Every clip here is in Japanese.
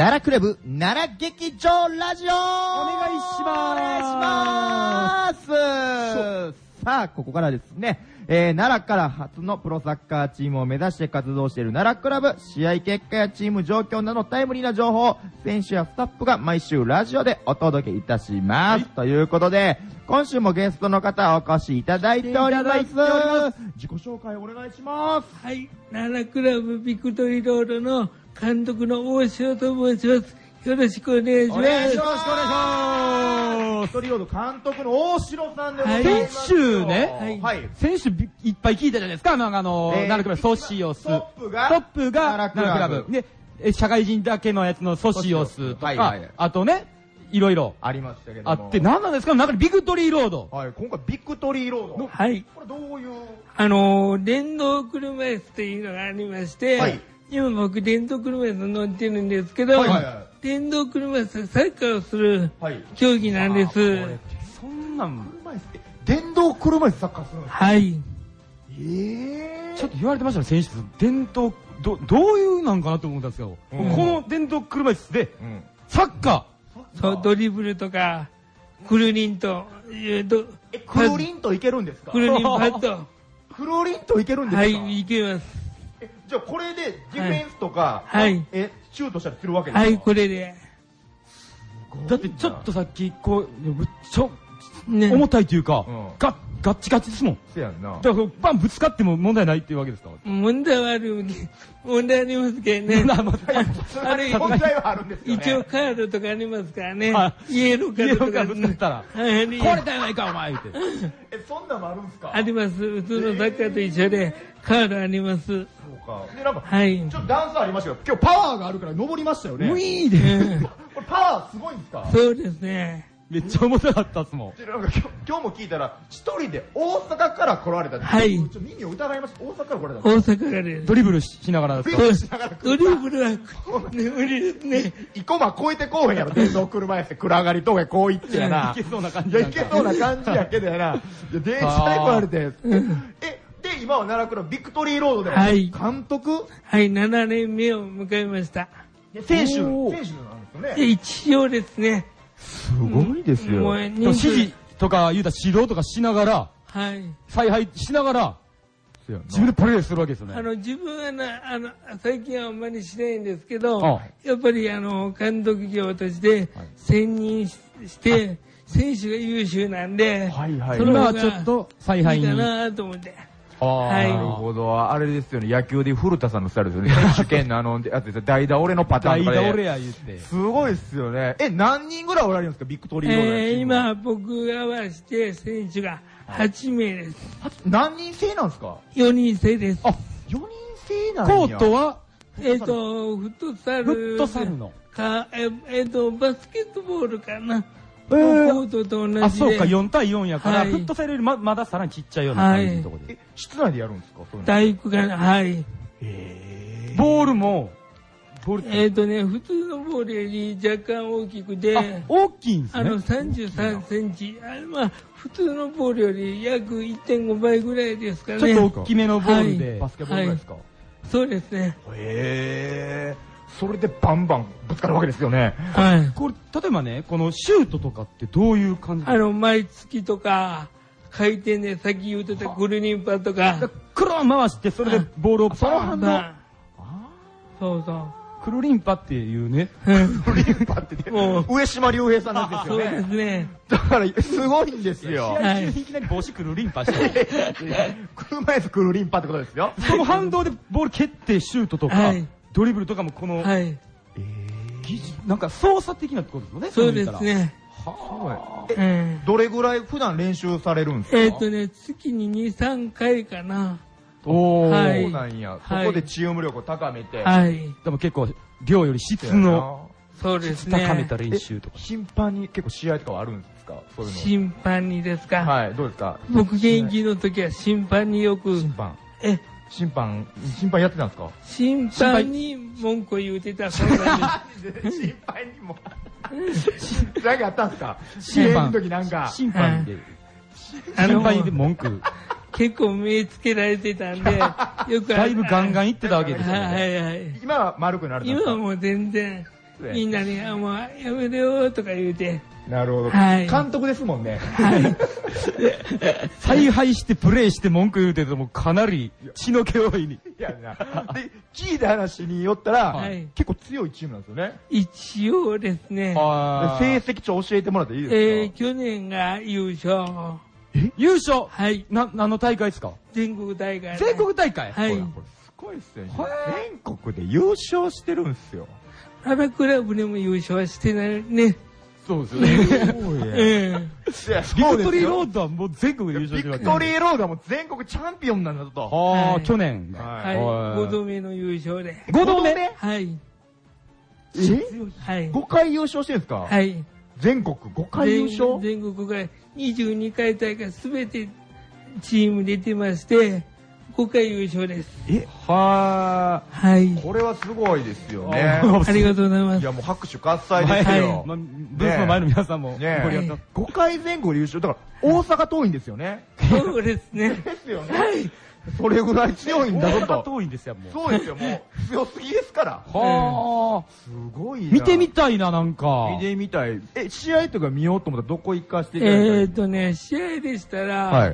奈良クラブ奈良劇場ラジオお願いします。 お願いします。さあ、ここからですね、奈良から初のプロサッカーチームを目指して活動している奈良クラブ、試合結果やチーム状況などタイムリーな情報を選手やスタッフが毎週ラジオでお届けいたします。ということで、今週もゲストの方お越しいただいております。自己紹介お願いします。 はい、奈良クラブビクトリーロードの監督の大城と申します。よろしくお願いします。 よろしくお願いします。ビクトリーロード監督の大城さんでございます。 先週ね、 はい、先週いっぱい聞いたじゃないですか。奈良クラブソシオス。トップが奈良クラブ。で、社会人だけのやつのソシオスとか、あとね、いろいろありましたけどあって、何なんですか中にビクトリーロード。 はい、今回ビクトリーロード。 はい。 これどういう？ 電動車椅子っていうのがありまして、はい、今僕電動車椅子乗ってるんですけど、電動車椅子サッカーをする競技なんです。 そんなん。 電動車椅子サッカーするんですか？ はい。 ちょっと言われてましたね、選手。電動、どういうなんかなと思ったんですけど、この電動車椅子で、サッカー。 そう、ドリブルとか、クルリンと、 クルリンといけるんですか？ クルリンパッド。 クルリンといけるんですか？ はい、いけます。 じゃあこれでディフェンスとか、シュートしたりするわけですか？ はい、これで。 だってちょっとさっき、こう、重たいというか、ガッチガチですもん。 そうやんな。 だからバンぶつかっても問題ないっていうわけですか？ 問題はありますけどね。 問題はあるんですよね。 一応カードとかありますからね。イエローカードとかぶつかったら、これだやないかお前って。 そんなのあるんですか？ あります。普通のサッカーと一緒でカードあります。そうか。でなんかちょっと段差ありましたけど、今日パワーがあるから登りましたよね。 ウィーで。 これパワーすごいんですか？ そうですね。 めっちゃ重たかったっすもん。 今日も聞いたら一人で大阪から来られたって。 はい。 ちょっと耳を疑いました。大阪から来られた。 大阪からです。 ドリブルしながらですか？ ドリブルは無理ですね。 生駒超えてこうへんやろ。電動車椅子暗がり峠こう行ってやな。 いけそうな感じ。 いやいけそうな感じやけどやな。電車で来られて。で今は奈良クラブビクトリーロードで監督。 はい、7年目を迎えました。 選手なんですよね。 一応ですね。 すごいですよ。 指示とか言うたら指導とかしながら、 はい。 采配しながら、自分でプレーするわけですよね。 自分は最近はあんまりしないんですけど、やっぱり監督業として専任して、選手が優秀なんで、 それはちょっと采配に。 いいかなと思って。 なるほど。あれですよね。野球で古田さんのスタイルですよね。選手権の代打俺のパターンとかで。 代打俺や言って。 すごいですよね。何人ぐらいおられるんですか、ビクトリーロード。 今僕が合わせて選手が8名です。 何人制なんですか ？4人制です。 あ、4人制なんや。 コートはフットサルのか、バスケットボールかな。コートと同じで。 あ、そうか、4対4やから、フットサルよりまださらにちっちゃいような感じのところで。 室内でやるんですか？ 体育館、はい。 ボールも、 普通のボールより若干大きくて、 大きいんですね。 33センチ。普通のボールより約 1.5 倍ぐらいですかね。 ちょっと大きめのボールで。 バスケボールぐらいですか？ そうですね。 それでバンバンぶつかるわけですよね。 はい。 これ、例えばね、このシュートとかってどういう感じ？ 毎月とか、回転でさっき言ってたクルリンパとか。 クローン回して、それでボールをその反動。 そうそう。 クルリンパっていうね。 クルリンパって上島竜兵さんなんですよね。 そうですね。 だから、すごいんですよ。 試合中にいきなり帽子クルリンパして。 車椅子クルリンパってことですよ。 その反動でボール蹴ってシュートとか、ドリブルとかもこの、なんか操作的なってことですよね。 そうですね。 どれぐらい普段練習されるんですか？ 月に2、3回かな。 そうなんや。そこでチーム力を高めて。 でも結構、量より質の、 そうですね。 高めた練習とか。 頻繁に結構試合とかはあるんですか？そういうの。 頻繁にですか？ はい、どうですか？ 僕現役の時は頻繁によく。 審判やってたんですか？ 審判に文句を言うてたそうなんです。審判にも。何かあったんですか？ 審判の時なんか。 審判で文句。 結構目つけられてたんで、よくだいぶガンガンいってたわけですよね。 今は丸くなるんですか？ 今はもう全然。 みんなに、もうやめろよとか言うて。 なるほど。 はい監督ですもんね。 はい。 采配してプレイして文句言うててもかなり血の気多いに。 いやな。で、聞いた話によったら、 はい結構強いチームなんですよね。 一応ですね、 成績教えてもらっていいですか？ 去年が優勝。 優勝はい。 何の大会ですか？ 全国大会。 全国大会。 はい。 これすごいっすよね。全国で優勝してるんすよ。 奈良クラブでも優勝してないね。 そうですよね。 ビクトリーロードはもう全国で優勝してるわけ。 ビクトリーロードはもう全国チャンピオンなんだと。 ああ、去年。 はい。5度目の優勝で。 5度目？ はい。はい。 5回優勝してるんですか？ はい。 全国5回優勝？ 全国が22回大会すべてチーム出てまして、5回優勝です。 はい。これはすごいですよね。 ありがとうございます。 いやもう拍手喝采ですよ。 ブースの前の皆さんも。 5回前後で優勝。だから大阪遠いんですよね。 そうですね。 ですよね。はい。それぐらい強いんだぞと。 大阪遠いんですよ、もう。 そうですよ、もう。強すぎですから。 はあ。 すごいな。 見てみたいな、なんか。 見てみたい。試合とか見ようと思ったらどこ行かせていただいた試合でしたら、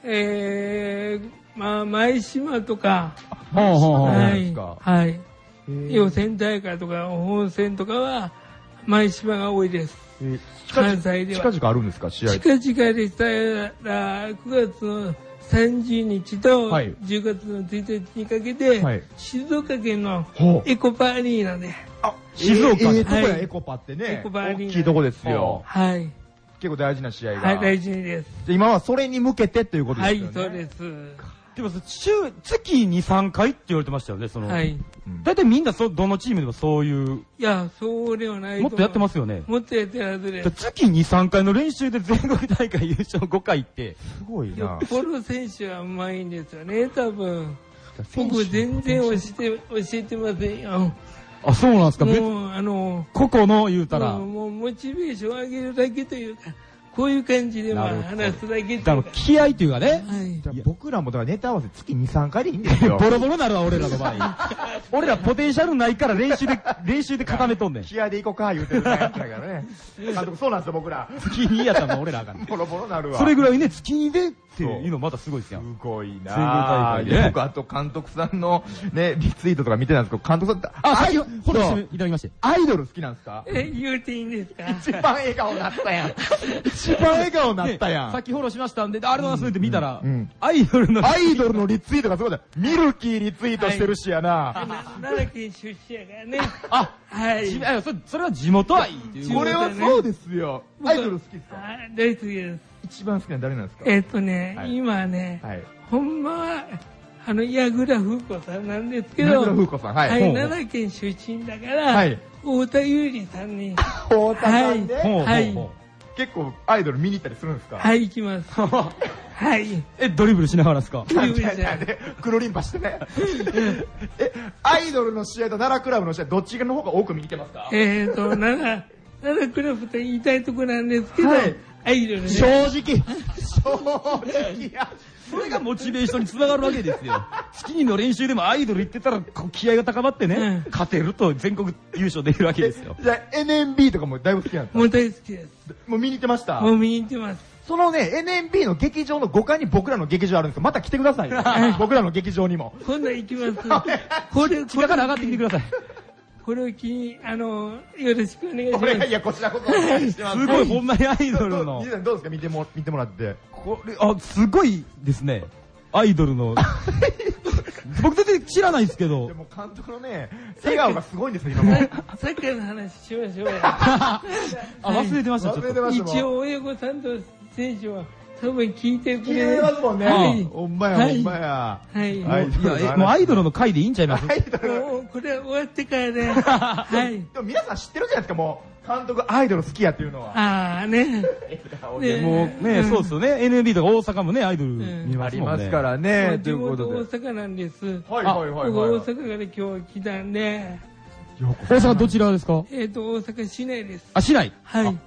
まあ、舞島とか、はい。予選大会とか本戦とかは、舞島が多いです。関西では。 近々あるんですか、試合。 近々でしたら、9月の30日と10月の1日にかけて、静岡県のエコパアリーナで。 静岡のエコパってね、大きいとこですよ。 はい。 結構大事な試合が。 はい、大事です。 今はそれに向けてっていうことですよね。 はい、そうです。 でも、月2、3回って言われてましたよね、 はい。 だいたいみんな、どのチームでもそういう。 いや、そうではないと。 もっとやってますよね。 もっとやってるはずです。 月2、3回の練習で全国大会優勝5回って。 すごいな。 プロ選手はうまいんですよね、多分。僕全然教えてませんよ。 あ、そうなんですか。 もう、 個々の言うたら。 もう、モチベーションを上げるだけというか、こういう感じで話すだけっていうか。 気合というかね。 僕らもだからネタ合わせ月2、3回でいいんですよ。 ボロボロなるわ、俺らの場合。俺らポテンシャルないから練習で固めとんねん。 気合で行こうか、言うてるだからね。監督、そうなんですよ、僕ら。 月2やったら俺らあかん。 ボロボロなるわ。 それぐらいね、月2でっていうのまたすごいですよ。 すごいなぁ。僕、あと監督さんのね、リツイートとか見てたんですけど、監督さんって、 さっき、フォローいただきまして。 アイドル好きなんですか？ 言うていいんですか？ 一番笑顔になったやん。一番笑顔になったやん。 さっきフォローしましたんで、あれの忘れて見たら、アイドルのリツイートがすごいだ。ミルキーリツイートしてるしやな。 奈良県出身やからね。 はい。それは地元愛。 これはそうですよ。アイドル好きですか？ 大好きです。 一番好きなの誰なんですか？ 今ね、ほんまは、矢倉風子さんなんですけど、 矢倉風子さん、 はい。奈良県出身だから、太田優里さんに。 太田さんで？ はい。 結構アイドル見に行ったりするんですか？ はい、行きます。はい。 ドリブルしながらですか？ ドリブルしながら。 黒リンパしてね。アイドルの試合と奈良クラブの試合、どっちの方が多く見に行けますか？ 奈良クラブと言いたいところなんですけど、アイドルね。 正直や。 それがモチベーションにつながるわけですよ。月にの練習でもアイドル行ってたら気合が高まってね、勝てると全国優勝できるわけですよ。 じゃあ NMB とかもだいぶ好きなんですか？ もう大好きです。 もう見に行ってました？ もう見に行ってます。 そのね、NMB の劇場の5階に僕らの劇場あるんですけど、また来てくださいよ。僕らの劇場にも。 今度行きます。 地下から上がってきてください。 これを機に、よろしくお願いします。 いや、こちらこそお願いします。 すごい、ほんまにアイドルの。 どうですか見てもらって。 これ、すごいですね。アイドルの。僕全然知らないんですけど。 でも監督のね、笑顔がすごいんですよ、今も。 サッカーの話しましょうよ。 忘れてました、ちょっと。 一応、親御さんと選手は、多分聞いてくれる。 聞いてますもんね。ほんまや、ほんまや。 はい。 もうアイドルの回でいいんちゃいます？ これ終わってからね。はい。 でも皆さん知ってるじゃないですか、もう。監督アイドル好きやっていうのは。 ああ、ね。 もうね、そうですよね。NMB とか大阪もね、アイドル見ますもんね。 ありますからね。 地元大阪なんです。 はいはいはい。 大阪から今日来たんで。 大阪どちらですか？ 大阪市内です。 あ、市内？ はい。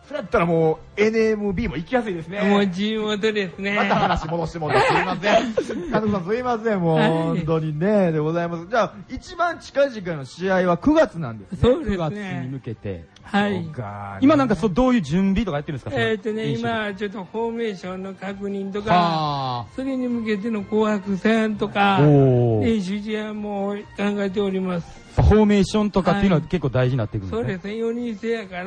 それやったらもう NMB も行きやすいですね。 もう地元ですね。 また話戻してもらってすいません。監督さんすいません、もう、本当にね、でございます。じゃあ、一番近々の試合は9月なんですね。 そうですね。 9月に向けて。 はい。 今なんかどういう準備とかやってるんですか？ 今、ちょっとフォーメーションの確認とか、それに向けての紅白戦とか、練習試合も考えております。 フォーメーションとかっていうのは結構大事になってくるんですね。 そうですね、4人制やから、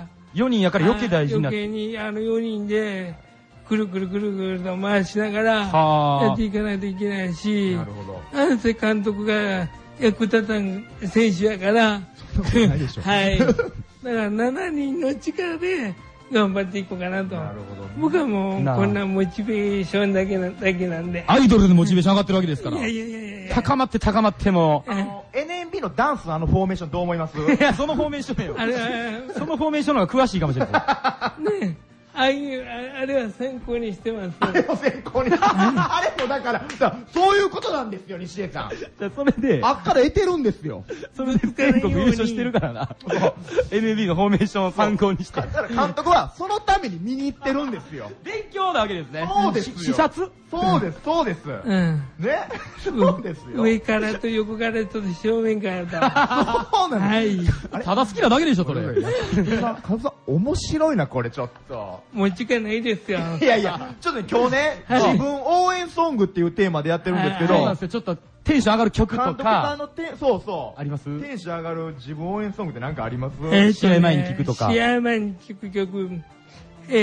4人やから余計大事になって。 余計に4人で、くるくるくるくると回しながら、やっていかないといけないし、なんせ監督が役立たん選手やから、はい。だから7人の力で頑張っていこうかなと。僕はもうこんなモチベーションだけなんで。 アイドルでモチベーション上がってるわけですから。 いや。 高まっても。 NMB のダンスのフォーメーションどう思います？ いや、そのフォーメーションよ。そのフォーメーションの方が詳しいかもしれない。 ねえ。あれは参考にしてます。 あれを参考に。あれもだから、そういうことなんですよ、西江さん。 じゃそれで。 あっから得てるんですよ。 それで全国優勝してるからな。NB のフォーメーションを参考にして。 だから監督はそのために見に行ってるんですよ。 勉強なわけですね。 そうですよ。 視察？ そうです。ね。そうですよ。 上からと横からと正面からと。 そうなんです。 はい。ただ好きなだけでしょ、それ。 カズさん、面白いな、これちょっと。 もう時間ないですよ。 いや、ちょっと今日ね、自分応援ソングっていうテーマでやってるんですけど、 そうなんですよ、ちょっとテンション上がる曲とか。 監督さんのそう。 あります？ テンション上がる自分応援ソングって何かあります？ 試合前に聞くとか。 試合前に聞く曲。はい、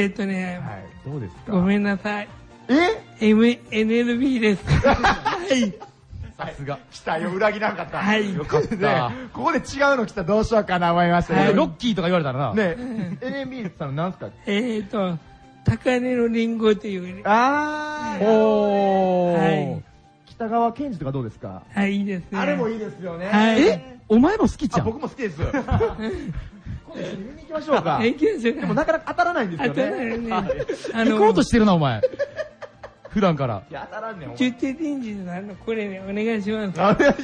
どうですか？ ごめんなさい。NLB です。はい。 さすが。 期待を裏切らなかった。 はい。よかった。 ここで違うの来たらどうしようかな思いましたね。ロッキーとか言われたらな。 ね NMB さん何すか？ 高根のリンゴっていう。 はい。北川健二とかどうですか？ はい、いいですね。 あれもいいですよね。 はい。 お前も好きじゃん。 僕も好きです。今度見に行きましょうか。でもなかなか当たらないんですよね。 当たらないね。 行こうとしてるな、お前。普段から。 いや、当たらんねん。 10点臨時のこれね、お願いします。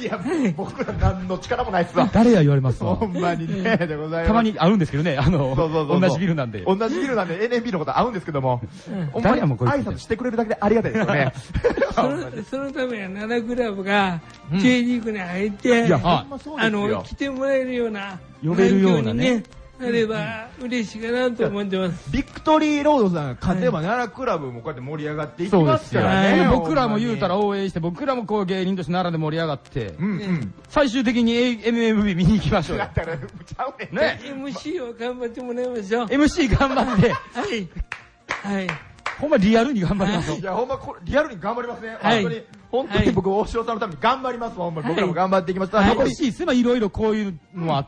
いや、僕ら何の力もないっすわ。 誰や言われますわ。 ほんまにね、でございます。 たまに会うんですけどね、 同じビルなんで。 同じビルなんで NMB のこと会うんですけども、 誰やもんこいつ。 挨拶してくれるだけでありがたいですよね。 そのためは7クラブが J リーグに入って、来てもらえるような、 呼べるようなね。 あれば嬉しいかなと思ってます。 ビクトリーロードさんが勝てば奈良クラブもこうやって盛り上がっていきますからね。 僕らも言うたら応援して、僕らもこう芸人として奈良で盛り上がって、最終的に NMB 見に行きましょうよ。 ね。MC を頑張ってもらいましょう。 MC 頑張って。 はい。 ほんまリアルに頑張ります。 いや、ほんまリアルに頑張りますね。本当に僕、大塩さんのために頑張ります。ほんま僕らも頑張っていきます。 残りしいいろいろこういうのもあって。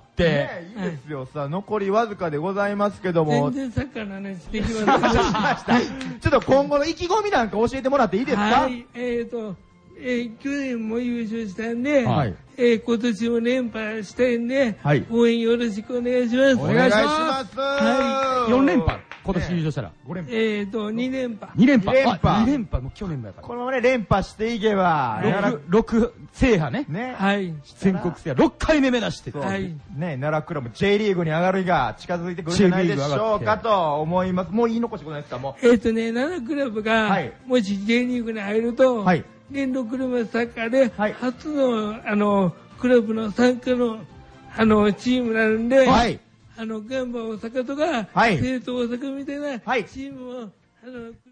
いいですよ。さあ、残りわずかでございますけども。 全然サッカーの話できません。ちょっと今後の意気込みなんか教えてもらっていいですか？ はい。去年も優勝したんで、今年も連覇したいんで、応援よろしくお願いします。 お願いします。 4連覇。今年優勝したら。 2連覇。 2連覇。2連覇。もう去年もやから。 このままね、連覇していけば。 6制覇ね。 はい。 全国制覇。6回目目指して。 はい。 ね、奈良クラブ J リーグに上がる日が近づいてくるんじゃないでしょうかと思います。もう言い残してことないですか？もう。 奈良クラブが、もし J リーグに入ると、電動車サッカーで、初の、クラブの参加の、チームになるんで、ガンバ大阪とか、生徒大阪みたいなチームを、